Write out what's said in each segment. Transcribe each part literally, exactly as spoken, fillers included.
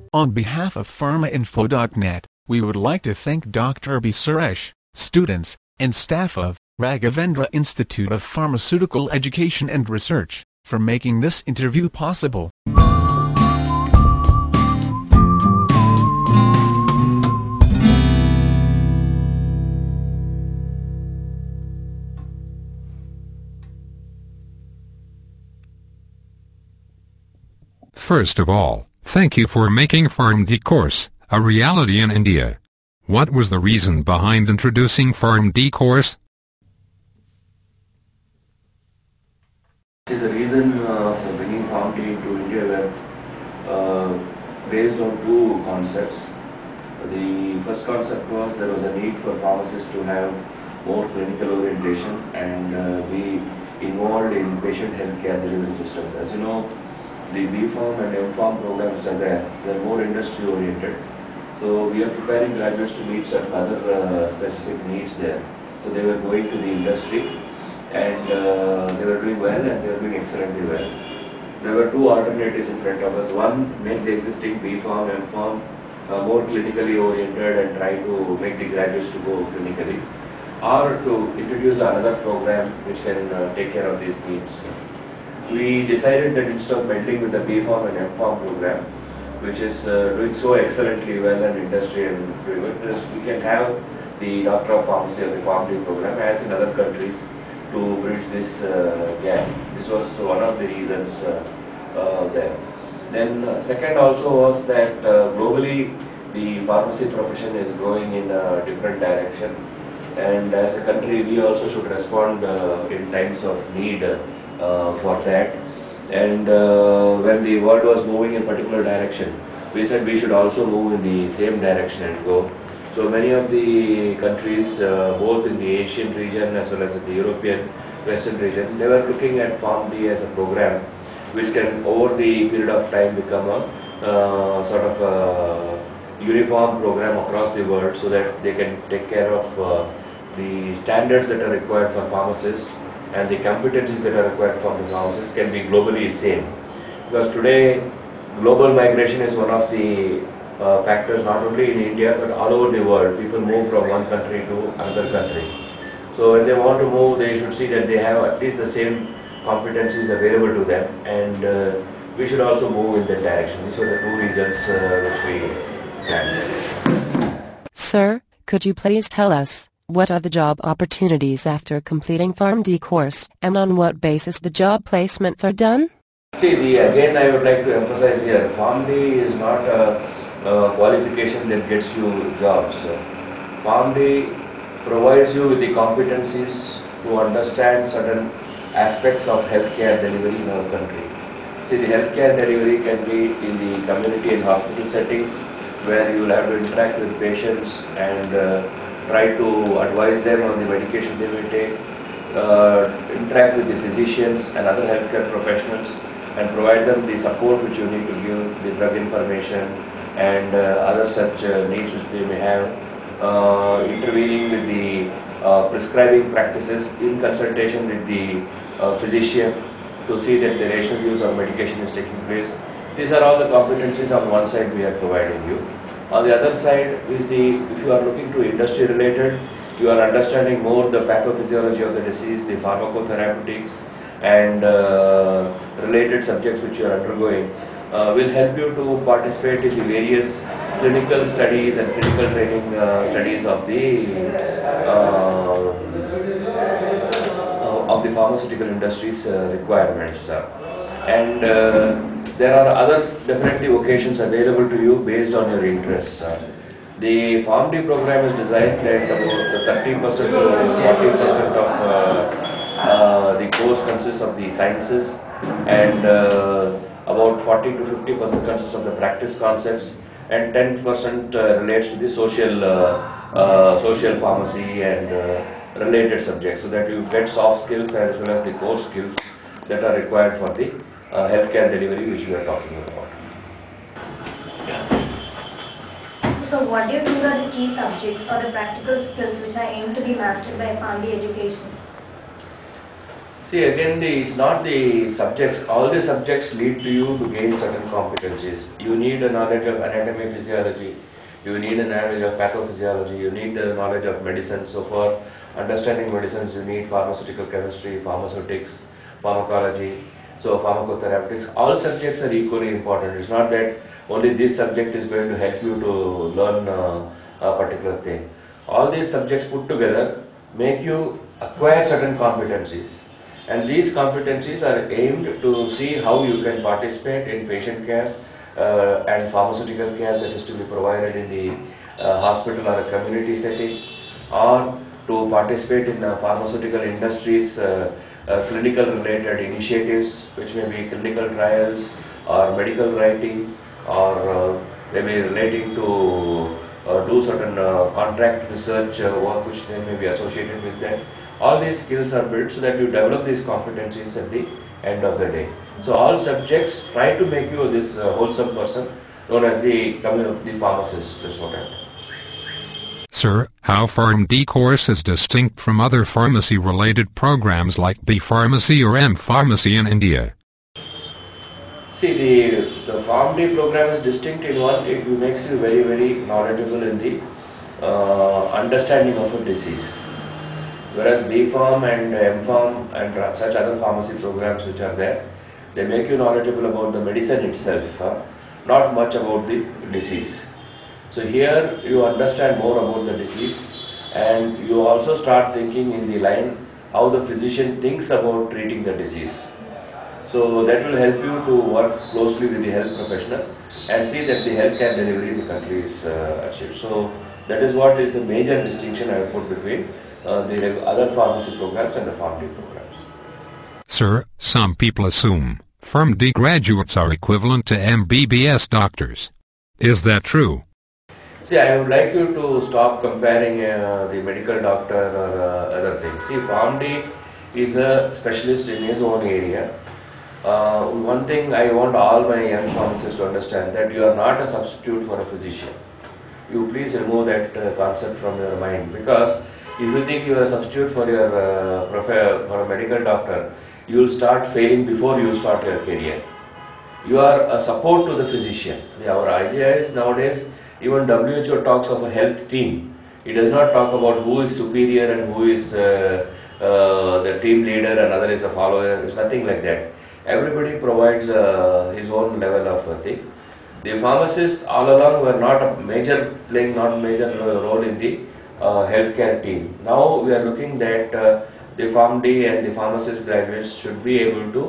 On behalf of pharmainfo dot net, we would like to thank Doctor B. Suresh, students, and staff of Raghavendra Institute of Pharmaceutical Education and Research, for making this interview possible. First of all, thank you for making PharmD course a reality in India. What was the reason behind introducing PharmD course? The reason uh, for bringing PharmD into India were uh, based on two concepts. The first concept was there was a need for pharmacists to have more clinical orientation and uh, be involved in patient healthcare delivery systems. As you know, the B Pharm and M Pharm programs which are there, they are more industry oriented. So we are preparing graduates to meet certain other uh, specific needs there. So they were going to the industry and uh, they were doing well and they were doing excellently well. There were two alternatives in front of us. One, make the existing B Pharm, M Pharm uh, more clinically oriented and try to make the graduates to go clinically, or to introduce another program which can uh, take care of these needs. We decided that instead of meddling with the B Pharm and M Pharm program, which is uh, doing so excellently well in industry and doing it, we can have the Doctor of Pharmacy or the PharmD program as in other countries to bridge this uh, gap. This was one of the reasons uh, uh, there. Then uh, second also was that uh, globally the pharmacy profession is growing in a different direction, and as a country we also should respond uh, in times of need uh, for that. And uh, when the world was moving in a particular direction, we said we should also move in the same direction and go. So many of the countries, uh, both in the Asian region as well as the European Western region, they were looking at PharmD as a program which can over the period of time become a uh, sort of a uniform program across the world, so that they can take care of uh, the standards that are required for pharmacists and the competencies that are required for the pharmacists can be globally same. Because today, global migration is one of the uh, factors not only in India but all over the world. People move from one country to another country. So when they want to move, they should see that they have at least the same competencies available to them, and uh, we should also move in that direction. These are the two reasons uh, which we planned. Sir, could you please tell us, what are the job opportunities after completing PharmD course, and on what basis the job placements are done? See, the, again I would like to emphasize here, PharmD is not a, a qualification that gets you jobs. PharmD provides you with the competencies to understand certain aspects of healthcare delivery in our country. See, the healthcare delivery can be in the community and hospital settings, where you will have to interact with patients and uh, try to advise them on the medication they may take, uh, interact with the physicians and other healthcare professionals and provide them the support which you need to give, the drug information and uh, other such uh, needs which they may have, uh, intervening with the uh, prescribing practices in consultation with the uh, physician to see that the rational use of medication is taking place. These are all the competencies on one side we are providing you. On the other side is the, if you are looking to industry related, you are understanding more the pathophysiology of the disease, the pharmacotherapeutics and uh, related subjects which you are undergoing, uh, will help you to participate in the various clinical studies and clinical training uh, studies of the uh, of the pharmaceutical industry's uh, requirements. And uh, there are other definitely vocations available to you based on your interests. The PharmD program is designed that about thirty percent to forty percent of uh, uh, the course consists of the sciences, and uh, about forty to fifty percent consists of the practice concepts, and ten percent uh, relates to the social uh, uh, social pharmacy and uh, related subjects, so that you get soft skills as well as the core skills that are required for the Uh, healthcare delivery which we are talking about. So what do you think are the key subjects or the practical skills which are aimed to be mastered by PharmD education? See, again, the, it's not the subjects. All the subjects lead to you to gain certain competencies. You need a knowledge of anatomy, physiology. You need a knowledge of pathophysiology. You need the knowledge of medicine. So for understanding medicines, you need pharmaceutical chemistry, pharmaceutics, pharmacology, so pharmacotherapeutics. All subjects are equally important. It's not that only this subject is going to help you to learn uh, a particular thing. All these subjects put together make you acquire certain competencies. And these competencies are aimed to see how you can participate in patient care uh, and pharmaceutical care that is to be provided in the uh, hospital or a community setting, or to participate in uh, pharmaceutical industries, uh, uh, clinical related initiatives, which may be clinical trials or medical writing, or uh, maybe relating to uh, do certain uh, contract research uh, work which they may be associated with that. All these skills are built so that you develop these competencies at the end of the day. So all subjects try to make you this uh, wholesome person known as the, the pharmacist. That's what I mean. Sir, how PharmD course is distinct from other pharmacy-related programs like B Pharmacy or M Pharmacy in India? See, the, the PharmD program is distinct in one, it makes you very, very knowledgeable in the uh, understanding of a disease. Whereas B Pharm and M Pharm and such other pharmacy programs which are there, they make you knowledgeable about the medicine itself, huh? Not much about the disease. So here you understand more about the disease, and you also start thinking in the line how the physician thinks about treating the disease. So that will help you to work closely with the health professional and see that the healthcare delivery in the country is uh, achieved. So that is what is the major distinction I have put between Uh, the other pharmacy programs and the PharmD programs. Sir, some people assume PharmD graduates are equivalent to M B B S doctors. Is that true? See, I would like you to stop comparing uh, the medical doctor or uh, other things. See, PharmD is a specialist in his own area. Uh, one thing I want all my young pharmacists to understand, that you are not a substitute for a physician. You please remove that uh, concept from your mind, because if you think you are a substitute for your uh, for a medical doctor, you will start failing before you start your career. You are a support to the physician. Our idea is nowadays, even W H O talks of a health team. It does not talk about who is superior and who is uh, uh, the team leader and other is a follower. It's nothing like that. Everybody provides uh, his own level of uh, thing. The pharmacists all along were not a major, playing not major role in the Uh, healthcare team. Now we are looking that uh, the PharmD and the pharmacist graduates should be able to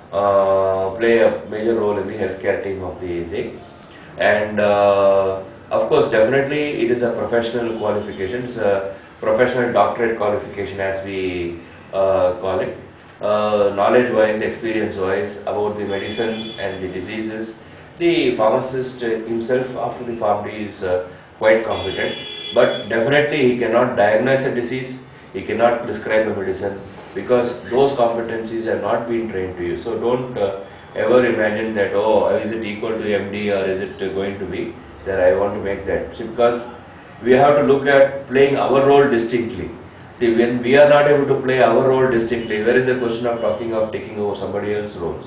uh, play a major role in the healthcare team of the thing. And uh, of course, definitely it is a professional qualification. It's a professional doctorate qualification, as we uh, call it. Uh, knowledge-wise, experience-wise about the medicine and the diseases, the pharmacist himself after the PharmD is uh, quite competent. But definitely he cannot diagnose a disease, he cannot prescribe a medicine, because those competencies have not been trained to you. So don't uh, ever imagine that, oh, is it equal to M D or is it uh, going to be there, I want to make that. See, because we have to look at playing our role distinctly. See, when we are not able to play our role distinctly, where is the question of talking of taking over somebody else's roles?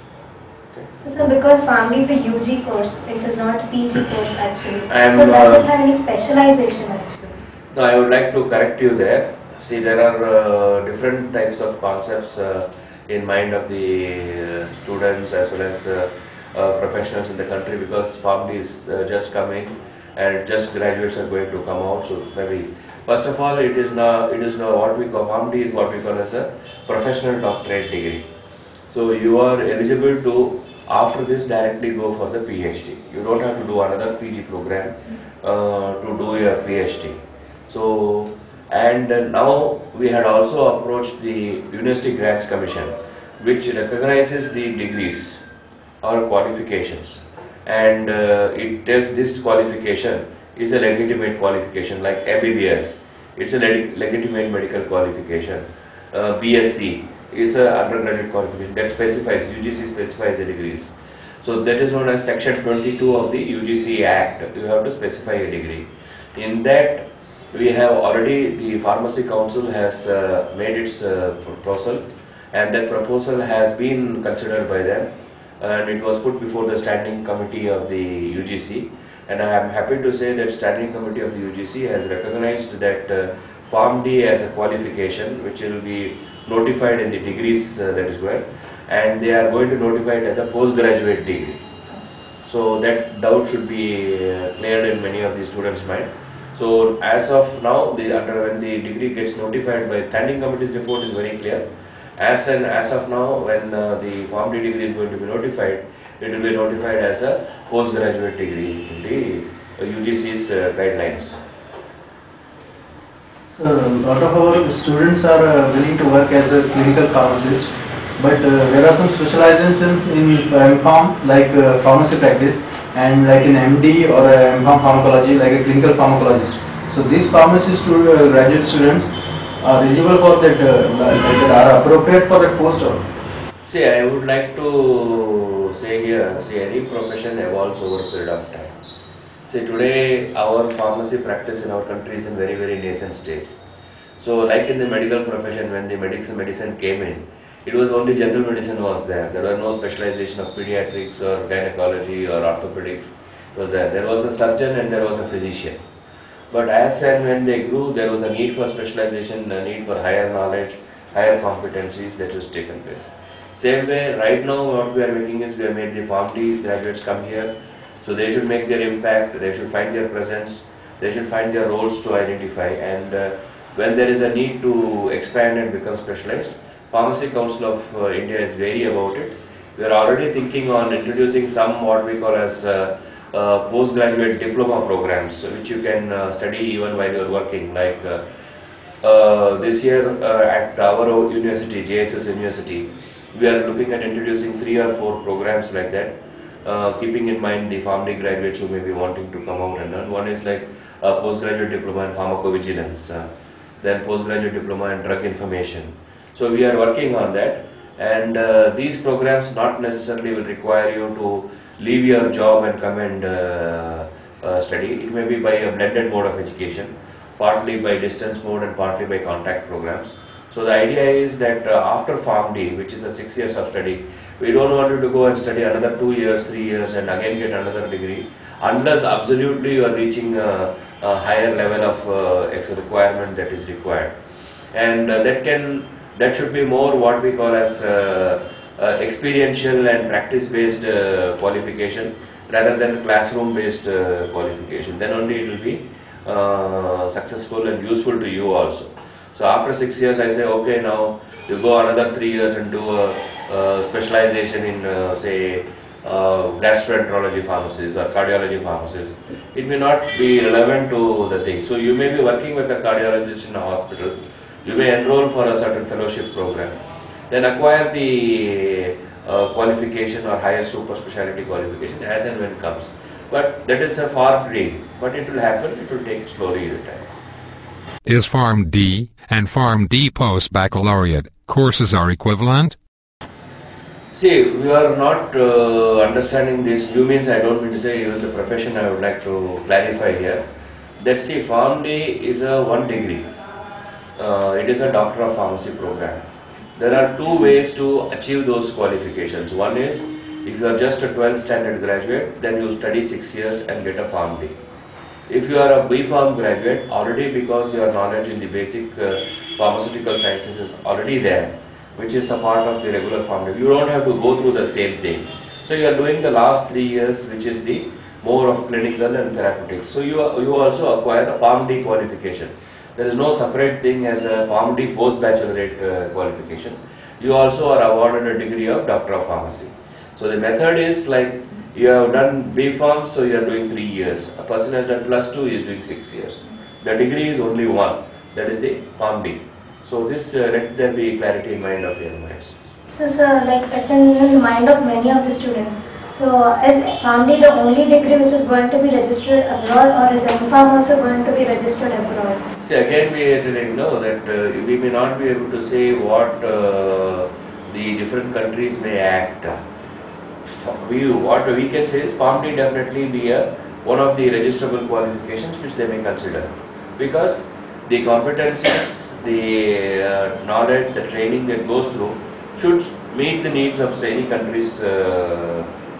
So because PharmD is a U G course, it is not a P G course actually. And, so does uh, it have any specialization actually? No, I would like to correct you there. See, there are uh, different types of concepts uh, in mind of the uh, students as well as uh, uh, professionals in the country, because PharmD is uh, just coming and just graduates are going to come out. So maybe first of all, it is now it is now what we call PharmD is what we call as a professional doctorate degree. So you are eligible to, after this, directly go for the PhD. You don't have to do another P G program uh, to do your PhD. So, and uh, now we had also approached the University Grants Commission, which recognizes the degrees or qualifications, and uh, it tells this qualification is a legitimate qualification, like M B B S. It's a leg legitimate medical qualification. Uh, B S c is a undergraduate qualification that specifies, U G C specifies the degrees. So that is known as section twenty-two of the U G C Act. You have to specify a degree. In that, we have already, the Pharmacy Council has uh, made its uh, proposal, and that proposal has been considered by them, and it was put before the standing committee of the U G C, and I am happy to say that standing committee of the U G C has recognized that uh, PharmD as a qualification which will be notified in the degrees uh, that is where, and they are going to notify it as a postgraduate degree. So that doubt should be uh, cleared in many of the students' mind. So as of now, the under when the degree gets notified by standing committee's report is very clear. As and as of now, when uh, the PharmD degree is going to be notified, it will be notified as a postgraduate degree in the uh, U G C's uh, guidelines. So a lot of our students are uh, willing to work as a clinical pharmacist, but uh, there are some specializations in M Pharm like uh, pharmacy practice, and like in M D or uh, M Pharm pharmacology like a clinical pharmacologist. So these pharmacy stu uh, graduate students are eligible for that, uh, like, are appropriate for that post? Or? See, I would like to say here, see, any profession evolves over a period of time. See, today our pharmacy practice in our country is in very, very nascent stage. So, like in the medical profession, when the medicine medicine came in, it was only general medicine was there. There was no specialization of pediatrics or gynecology or orthopedics. It was there. There was a surgeon and there was a physician. But as and when they grew, there was a need for specialization, a need for higher knowledge, higher competencies that was taken place. Same way, right now what we are making is we have made the PharmD graduates come here, so they should make their impact, they should find their presence, they should find their roles to identify, and uh, when there is a need to expand and become specialized, Pharmacy Council of uh, India is wary about it. We are already thinking on introducing some what we call as uh, uh, postgraduate diploma programs, which you can uh, study even while you are working. Like uh, uh, this year uh, at our university, J S S University, we are looking at introducing three or four programs like that, uh, keeping in mind the PharmD graduates who may be wanting to come out and learn. One is like a postgraduate diploma in pharmacovigilance, uh, then postgraduate diploma in drug information. So we are working on that, and uh, these programs not necessarily will require you to leave your job and come and uh, uh, study. It may be by a blended mode of education, partly by distance mode and partly by contact programs. So the idea is that uh, after PharmD, which is a six years of study, we don't want you to go and study another two years, three years and again get another degree, unless absolutely you are reaching a, a higher level of uh, requirement that is required. And uh, that can That should be more what we call as uh, uh, experiential and practice-based uh, qualification rather than classroom-based uh, qualification. Then only it will be uh, successful and useful to you also. So after six years, I say, okay, now you go another three years and do a, a specialization in, uh, say, uh, gastroenterology pharmacies or cardiology pharmacies. It may not be relevant to the thing. So you may be working with a cardiologist in a hospital. You may enroll for a certain fellowship program, then acquire the uh, qualification or higher super specialty qualification as and when it comes. But that is a far dream, but it will happen, it will take slowly the time. Is PharmD and PharmD post-baccalaureate courses are equivalent? See, we are not uh, understanding this. You means I don't mean to say even the profession. I would like to clarify here. That see, PharmD is a one degree. Uh, it is a Doctor of Pharmacy program. There are two ways to achieve those qualifications. One is, if you are just a twelfth standard graduate, then you study six years and get a PharmD. If you are a B Pharm graduate, already because your knowledge in the basic uh, pharmaceutical sciences is already there, which is a part of the regular PharmD. You don't have to go through the same thing. So you are doing the last three years, which is the more of clinical and therapeutics. So you, are, you also acquire a PharmD qualification. There is no separate thing as a PharmD post-baccalaureate uh, qualification. You also are awarded a degree of Doctor of Pharmacy. So the method is like you have done B Pharm, so you are doing three years. A person has done plus two, he is doing six years. The degree is only one, that is the PharmD. So this uh, let there be clarity in mind of your minds. So sir, like it's in the mind of many of the students. So is PharmD the only degree which is going to be registered abroad, or is M Pharm also going to be registered abroad? See, again we have to know that uh, we may not be able to say what uh, the different countries may act. We, what we can say is PharmD definitely be a, one of the registrable qualifications which they may consider, because the competencies, the uh, knowledge, the training that goes through should meet the needs of say, any country's uh,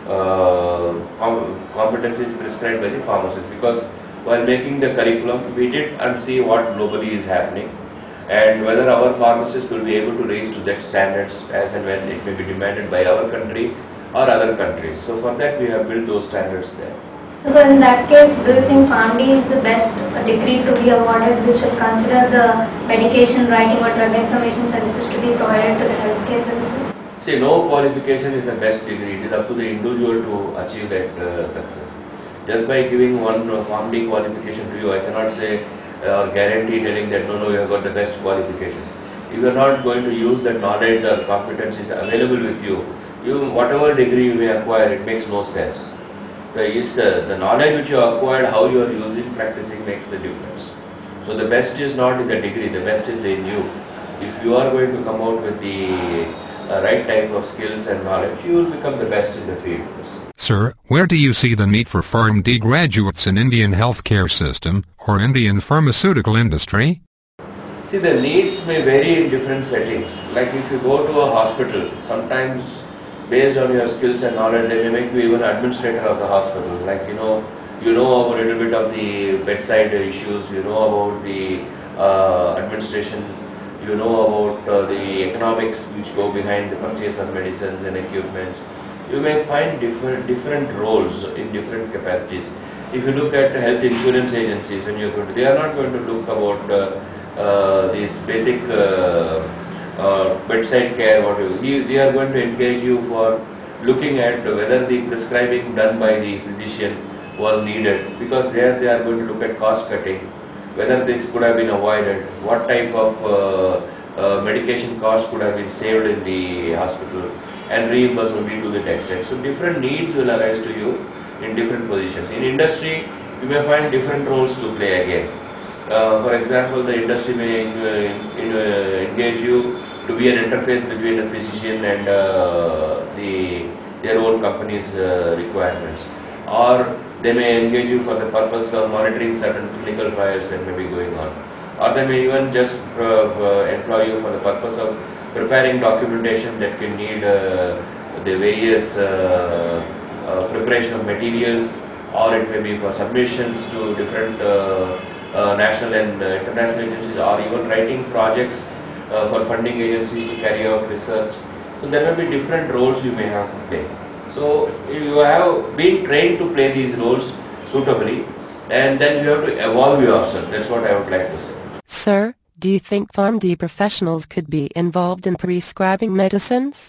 uh, com competencies prescribed by the pharmacist. Because while making the curriculum, we did and see what globally is happening, and whether our pharmacists will be able to raise to that standards as and when it may be demanded by our country or other countries. So for that we have built those standards there. So in that case, do you think PharmD is the best degree to be awarded, which should consider the medication writing or drug information services to be provided to the healthcare services? See, no qualification is the best degree. It is up to the individual to achieve that uh, success. Just by giving one uh, PharmD qualification to you, I cannot say uh, or guarantee telling that no, no, you have got the best qualification. If you are not going to use that knowledge or competencies available with you, you whatever degree you may acquire, it makes no sense. The, is the, the knowledge which you acquired, how you are using, practicing makes the difference. So the best is not in the degree, the best is in you. If you are going to come out with the uh, right type of skills and knowledge, you will become the best in the field. Sir, where do you see the need for PharmD graduates in Indian healthcare system or Indian pharmaceutical industry? See, the needs may vary in different settings. Like if you go to a hospital, sometimes based on your skills and knowledge, they may make you even administrator of the hospital. Like, you know, you know a little bit of the bedside issues, you know about the uh, administration, you know about uh, the economics which go behind the purchase of medicines and equipments. You may find different different roles in different capacities. If you look at health insurance agencies, when you're going to, they are not going to look about uh, uh, these basic uh, uh, bedside care, whatever. They are going to engage you for looking at whether the prescribing done by the physician was needed, because there they are going to look at cost cutting, whether this could have been avoided, what type of uh, uh, medication cost could have been saved in the hospital, and reimburse only to that extent. So different needs will arise to you in different positions. In industry, you may find different roles to play again. Uh, for example, the industry may uh, in, uh, engage you to be an interface between the physician and uh, the their own company's uh, requirements. Or they may engage you for the purpose of monitoring certain clinical trials that may be going on. Or they may even just uh, uh, employ you for the purpose of preparing documentation that can need uh, the various uh, uh, preparation of materials, or it may be for submissions to different uh, uh, national and uh, international agencies, or even writing projects uh, for funding agencies to carry out research. So there may be different roles you may have to play. So you have been trained to play these roles suitably, and then you have to evolve yourself. That's what I would like to say. Sir, do you think PharmD professionals could be involved in prescribing medicines?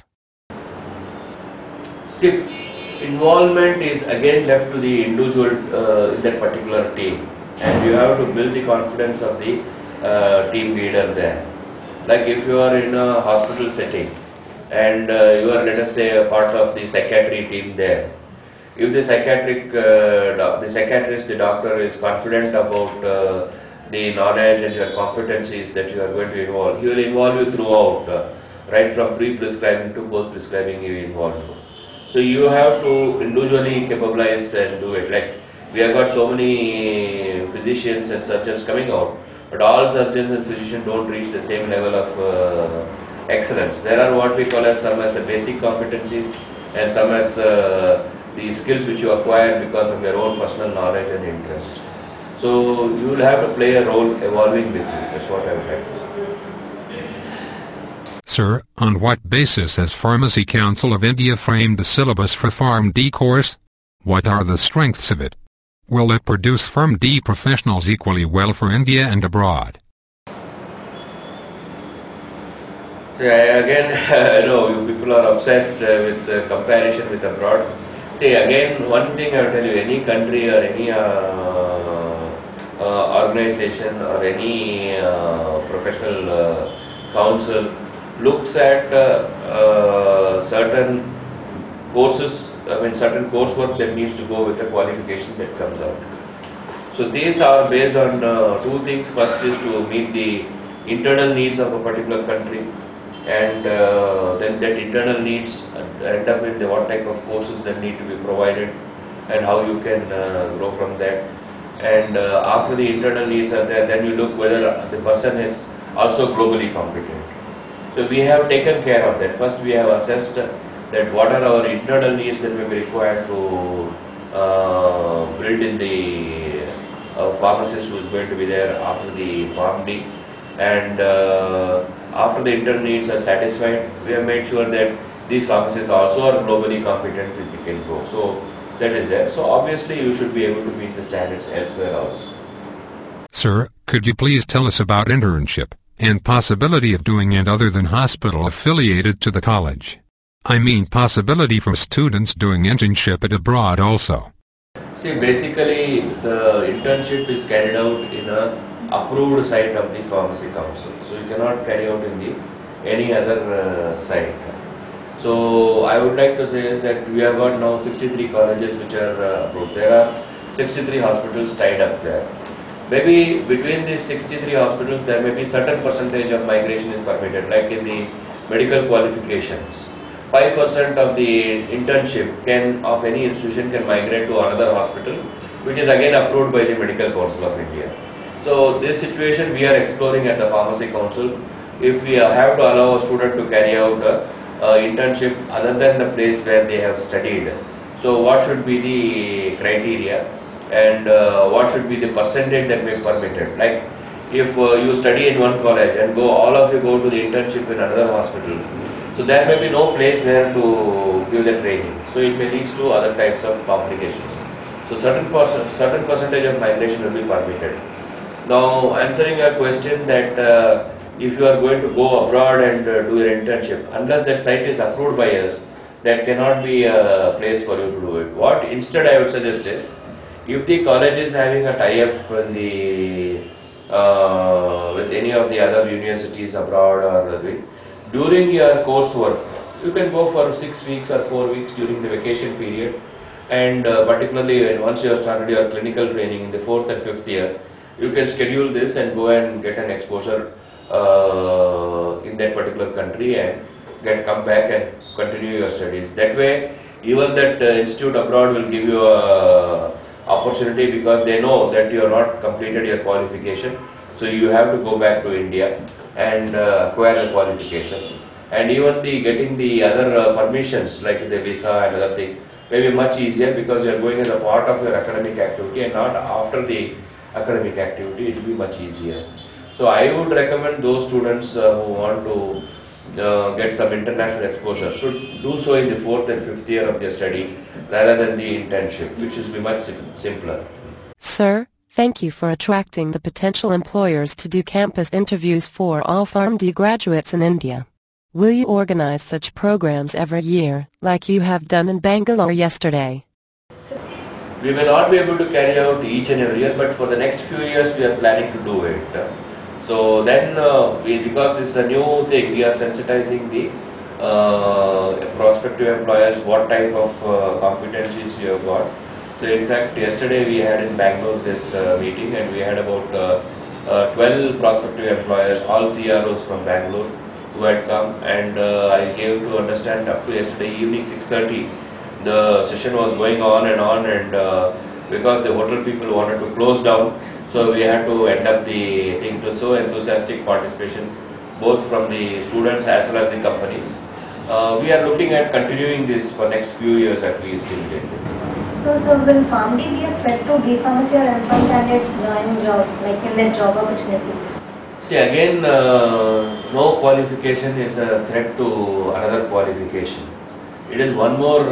See, involvement is again left to the individual uh, in that particular team, and you have to build the confidence of the uh, team leader there. Like if you are in a hospital setting and uh, you are, let us say, a part of the psychiatry team there. If the psychiatric, uh, the psychiatrist, the doctor is confident about uh, the knowledge and your competencies that you are going to involve, he will involve you throughout, uh, right from pre-prescribing to post-prescribing you involved. So you have to individually capabilize and do it. Like we have got so many physicians and surgeons coming out, but all surgeons and physicians don't reach the same level of uh, excellence. There are what we call as some as the basic competencies and some as uh, the skills which you acquire because of your own personal knowledge and interest. So you will have to play a role evolving with you. That's what I would like to say. Sir, on what basis has Pharmacy Council of India framed the syllabus for PharmD course? What are the strengths of it? Will it produce PharmD professionals equally well for India and abroad? See, again, uh, no, you people are obsessed uh, with uh, comparison with abroad. See, again, one thing I will tell you, any country or any uh, uh, organization or any uh, professional uh, council looks at uh, uh, certain courses, I mean certain coursework that needs to go with the qualification that comes out. So these are based on uh, two things. First is to meet the internal needs of a particular country, and uh, then that internal needs end up in the what type of courses that need to be provided and how you can uh, grow from that. And uh, after the internal needs are there, then you look whether the person is also globally competent. So we have taken care of that. First we have assessed that what are our internal needs that may be required to uh, build in the uh, pharmacist who is going to be there after the PharmD, and uh, after the internal needs are satisfied, we have made sure that these pharmacists also are globally competent if we can go. So that is there. So obviously you should be able to meet the standards elsewhere also. Sir, could you please tell us about internship and possibility of doing it other than hospital affiliated to the college? I mean possibility for students doing internship at abroad also. See, basically the internship is carried out in a approved site of the Pharmacy Council. So you cannot carry out in the any other uh, site. So I would like to say is that we have got now sixty-three colleges which are uh, approved. There are sixty-three hospitals tied up there. Maybe between these sixty-three hospitals there may be certain percentage of migration is permitted, like in the medical qualifications. five percent of the internship can of any institution can migrate to another hospital, which is again approved by the Medical Council of India. So this situation we are exploring at the Pharmacy Council. If we have to allow a student to carry out a uh, internship other than the place where they have studied, so what should be the criteria and uh, what should be the percentage that may be permitted? Like if uh, you study in one college and go all of you go to the internship in another hospital, so there may be no place where to give the training. So it may lead to other types of complications. So certain percent, certain percentage of migration will be permitted. Now answering your question that uh, if you are going to go abroad and uh, do your internship, unless that site is approved by us, that cannot be a place for you to do it. What instead I would suggest is, if the college is having a tie-up with the uh, with any of the other universities abroad or the during your coursework, you can go for six weeks or four weeks during the vacation period, and uh, particularly once you have started your clinical training in the fourth and fifth year, you can schedule this and go and get an exposure uh, in that particular country and get come back and continue your studies. That way, even that uh, institute abroad will give you a opportunity because they know that you have not completed your qualification, so you have to go back to India and uh, acquire the qualification. And even the getting the other uh, permissions like the visa and other things may be much easier because you are going as a part of your academic activity and not after the academic activity. It will be much easier. So I would recommend those students uh, who want to uh, get some international exposure should do so in the fourth and fifth year of their study rather than the internship, which will be much sim simpler. Sir, thank you for attracting the potential employers to do campus interviews for all PharmD graduates in India. Will you organize such programs every year, like you have done in Bangalore yesterday? We may not be able to carry out each and every year, but for the next few years we are planning to do it. So then, uh, we, because it's a new thing, we are sensitizing the uh, prospective employers what type of uh, competencies you have got. So in fact, yesterday we had in Bangalore this uh, meeting, and we had about uh, uh, twelve prospective employers, all C R Os from Bangalore, who had come, and uh, I gave to understand up to yesterday evening six thirty. The session was going on and on, and uh, because the hotel people wanted to close down, so we had to end up the thing. To so enthusiastic participation, both from the students as well as the companies. Uh, we are looking at continuing this for next few years at least in India. So, so will PharmD be a threat to B Pharmacy or M Pharm candidates joining jobs, like in their job opportunities? See, again, uh, no qualification is a threat to another qualification. It is one more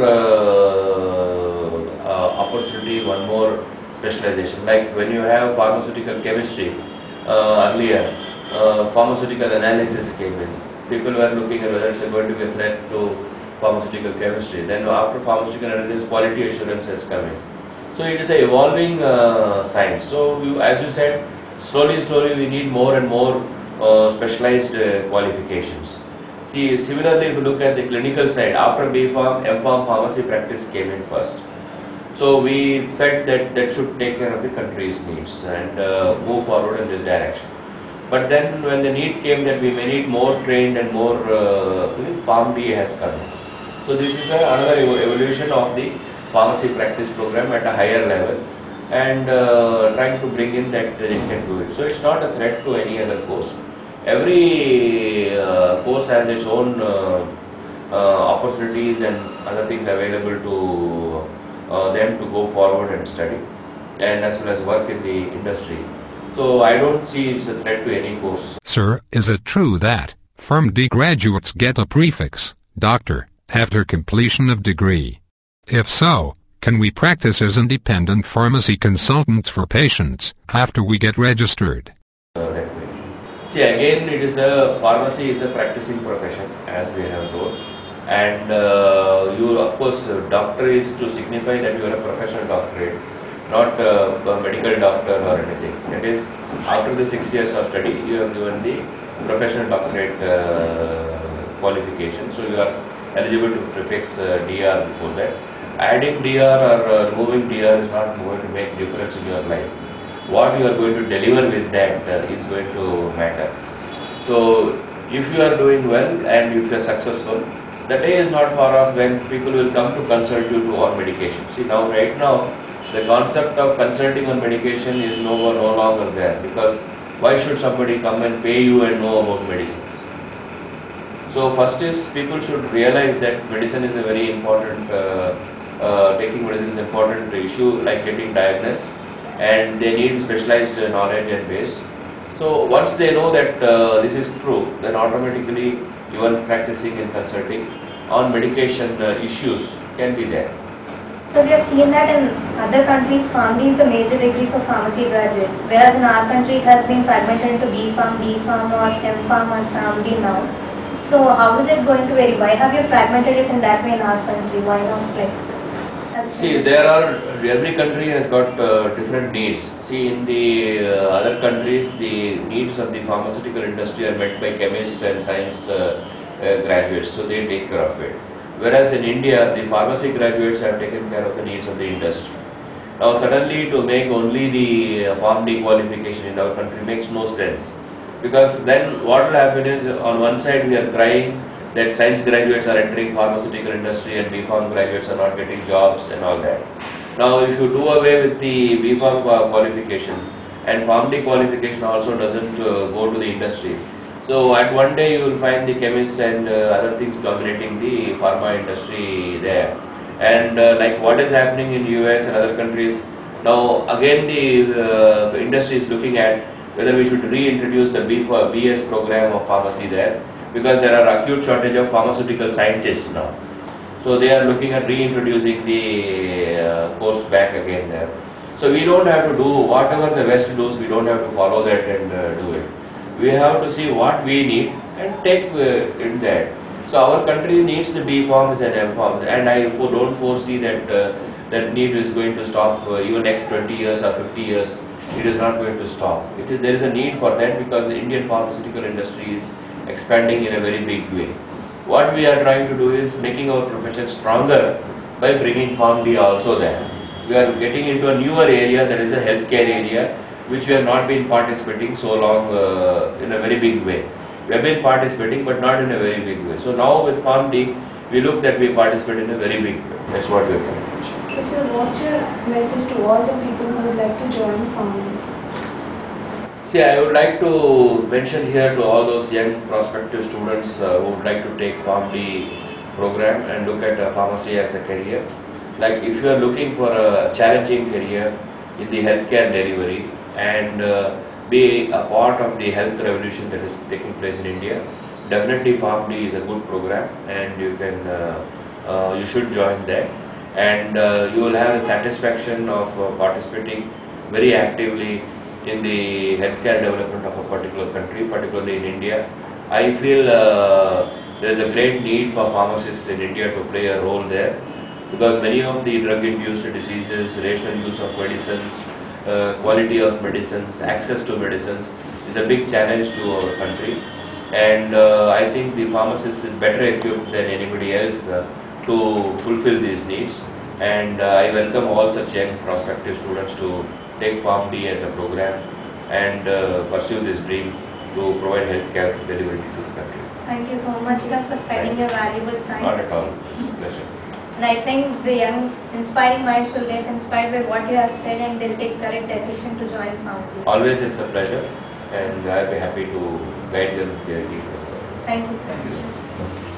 uh, uh, opportunity, one more specialization. Like when you have pharmaceutical chemistry uh, earlier, uh, pharmaceutical analysis came in. People were looking at whether it's going to be a threat to pharmaceutical chemistry. Then after pharmaceutical analysis, quality assurance has come in. So it is an evolving uh, science. So you, as you said, slowly, slowly we need more and more uh, specialized uh, qualifications. See, similarly, if you look at the clinical side, after B Pharm, M Pharm pharmacy practice came in first. So we felt that that should take care of the country's needs and uh, move forward in this direction. But then when the need came that we may need more trained and more uh, PharmD has come. So this is a, another ev evolution of the pharmacy practice program at a higher level, and uh, trying to bring in that they can do it. So it's not a threat to any other course. every uh, course has its own uh, uh, opportunities and other things available to uh, them to go forward and study, and as well as work in the industry. So I don't see it's a threat to any course. Sir, is it true that PharmD graduates get a prefix, Doctor, after completion of degree? If so, can we practice as independent pharmacy consultants for patients after we get registered? Uh, See, again, it is a pharmacy is a practicing profession, as we have told, and uh, you, of course, uh, doctor is to signify that you are a professional doctorate, not uh, a medical doctor or anything. That is, after the six years of study, you have given the professional doctorate uh, qualification, so you are eligible to prefix uh, D R before that. Adding D R or uh, removing D R is not going to make difference in your life. What you are going to deliver with that uh, is going to matter. So, if you are doing well and if you are successful, the day is not far off when people will come to consult you to on medication. See, now, right now, the concept of consulting on medication is no, no longer there, because why should somebody come and pay you and know about medicines? So, first is people should realize that medicine is a very important, uh, uh, taking medicine is an important issue like getting diagnosed, and they need specialized uh, knowledge and base. So once they know that uh, this is true, then automatically even practicing and consulting on medication uh, issues can be there. So we have seen that in other countries, PharmD is the major degree for pharmacy graduates, whereas in our country it has been fragmented into B Pharm, D Pharm or M Pharm or PharmD now. So how is it going to vary? Why have you fragmented it in that way in our country? Why not like? See, there are, every country has got uh, different needs. See, in the uh, other countries, the needs of the pharmaceutical industry are met by chemists and science uh, uh, graduates, so they take care of it. Whereas in India, the pharmacy graduates have taken care of the needs of the industry. Now, suddenly to make only the uh, PharmD qualification in our country makes no sense. Because then what will happen is, on one side we are crying that science graduates are entering pharmaceutical industry and B Pharm graduates are not getting jobs and all that. Now, if you do away with the B Pharm qualification and PharmD qualification also doesn't uh, go to the industry, so at one day you will find the chemists and uh, other things dominating the pharma industry there. And uh, like what is happening in U S and other countries, now again the uh, industry is looking at whether we should reintroduce the B S program of pharmacy there, because there are acute shortage of pharmaceutical scientists now. So they are looking at reintroducing the uh, course back again there. So we don't have to do whatever the West does, we don't have to follow that and uh, do it. We have to see what we need and take uh, in that. So our country needs the B Pharms and M Pharms, and I don't foresee that uh, that need is going to stop uh, even next twenty years or fifty years. It is not going to stop. It is, there is a need for that because the Indian pharmaceutical industry is expanding in a very big way. What we are trying to do is making our profession stronger by bringing PharmD also there. We are getting into a newer area, that is a healthcare area, which we have not been participating so long uh, in a very big way. We have been participating but not in a very big way. So now with PharmD, we look that we participate in a very big way. That's what we are doing. So sir, what's your message to all the people who would like to join PharmD? See, I would like to mention here to all those young prospective students uh, who would like to take PharmD program and look at uh, pharmacy as a career. Like if you are looking for a challenging career in the healthcare delivery and uh, be a part of the health revolution that is taking place in India, definitely PharmD is a good program and you can, uh, uh, you should join that. And uh, you will have the satisfaction of uh, participating very actively in the healthcare development of a particular country, particularly in India. I feel uh, there is a great need for pharmacists in India to play a role there, because many of the drug-induced diseases, rational use of medicines, uh, quality of medicines, access to medicines is a big challenge to our country. And uh, I think the pharmacist is better equipped than anybody else uh, to fulfill these needs. And uh, I welcome all such young prospective students to take PharmD as a program and uh, pursue this dream to provide healthcare delivery to the country. Thank you so much, sir, for spending your valuable time. Not at all. Pleasure. And I think the young, inspiring minds will get inspired by what you have said and they'll take correct decision to join PharmD. Always it's a pleasure. and I'll be happy to guide them if they need. Thank you, sir. Thank you.